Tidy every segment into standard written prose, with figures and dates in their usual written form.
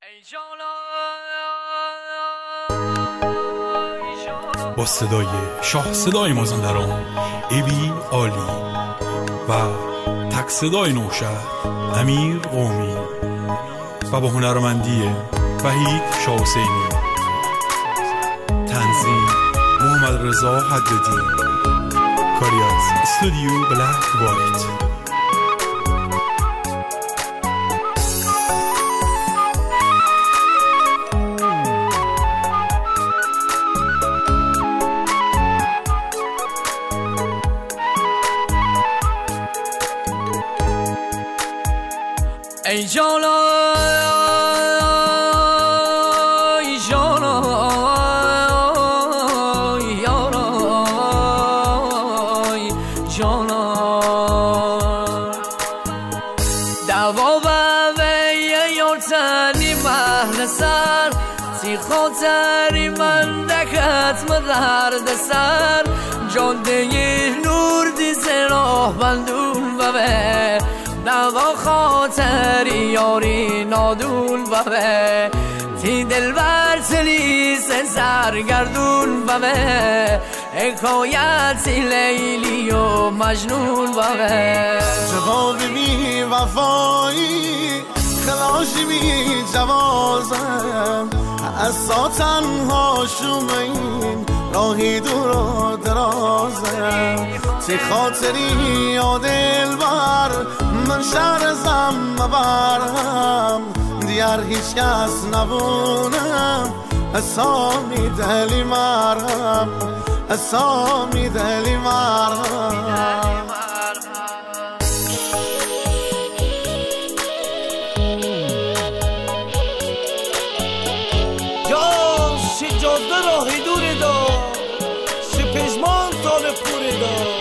با صدای شاه صدای مازندران ایبی عالی و تک صدای نوشهر امیر قومی و با هنرمندی وحید شاه حسینی، تنظیم محمد رضا حدادی، کاری از استودیو بلک وایت. ای جانا ای جانا ای جانا دوا و یارتنی محل سر تی خاطری من دکت مدرد سر جان دیه نور دیز راه بندون و به دوا خاطری یاری نادون و به تی دلبر تلیس سرگردون و به حکایتی لیلی و مجنون و به جواب بی وفایی خلاشی بی جوازم از تنها شوم این راهی دور و درازم تی خاطری یا دلبر من شهر زم مبرم دیار هیچ کس نبونم اسامی دلی مرم اسامی دلی مرم جان سی جاده راهی دوری دا سی پشمان طالب پوری دا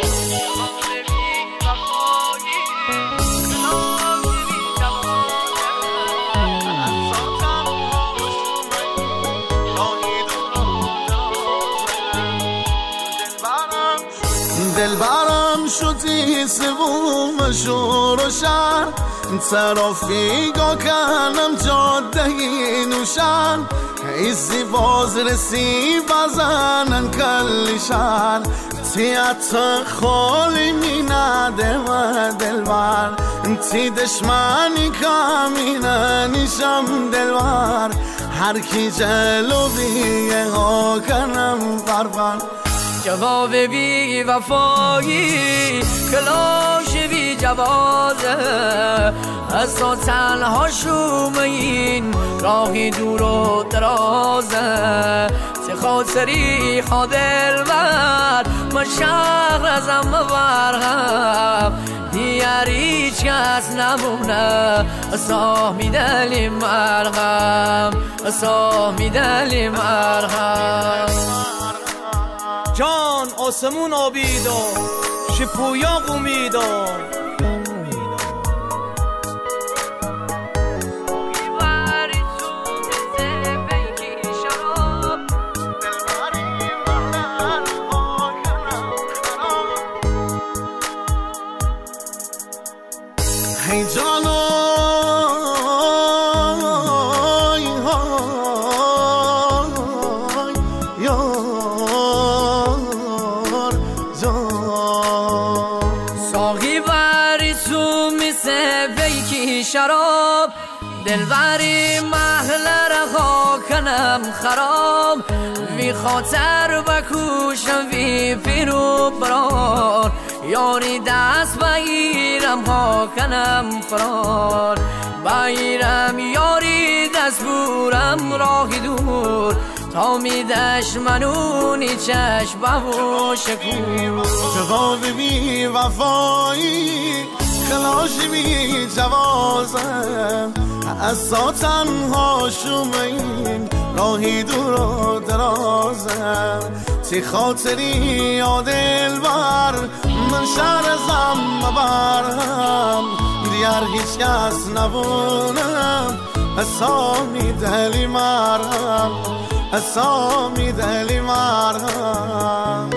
دلبرم شدی سوم شور و شهر ترافیگا کنم جاده نوشن ایزی باز رسی بزنن کلی شهر تیت خالی می نده و دلبر تی دشمنی کامینه نیشم دلبر هر کی جلو بیه ها کنم بربر جواب بی وفایی کلاش بی جوازه از تو تنها شوم این راهی دور و درازه تی خاطری خادل بر من شهر ازم برغم دیگر هیچ کس نمونه اسامی دلی مرغم اسامی دلی مرغم جان آسمون آبیدا شپویا قومیدا هی جانا ساقی بری تو میسه بیکی شراب دلبری محل رها کنم خراب وی خاطر بکوشم وی پیرو برار یاری دست بگیرم ها کنم فرار بگیرم یاری دست بورم راهی دور تا میدش منونی چشم و شکور جواب بی وفایی خلاشی بی جوازم از تا تنها شوم این راهی دور و درازم تی خاطری یا دلبر من شهر زم مبرم دیار هیچ کس نبونم اسامی دلی مرم اسامی دلی مرم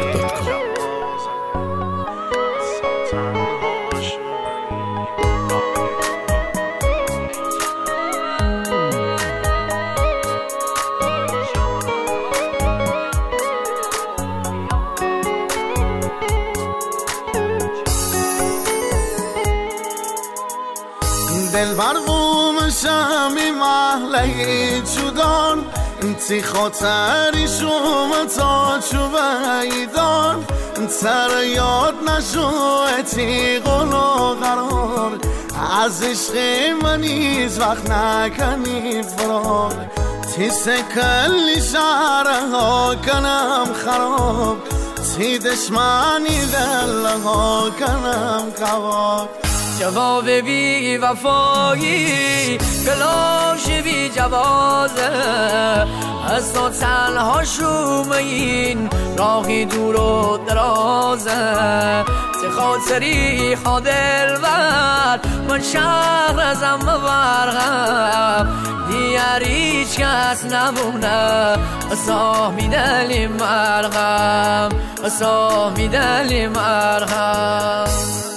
civilmusic.com دل برقوم شمی محله چودان تی خاطری شوم تا چوبیدان تر یاد نشو تی قلو قرار از عشق من هیچ وقت نکنی فرار تی سکلی شهرها کنم خراب تی دشمنی دلها کنم قواب جواب بی وفایی کلاش بی جوازه از تو تنها شوم این راهی دور و درازه چه خاطری خادل بر من شهر ازم برغم دیگر هیچ کس نمونه اصامی دلی مرغم اصامی دلی مرغم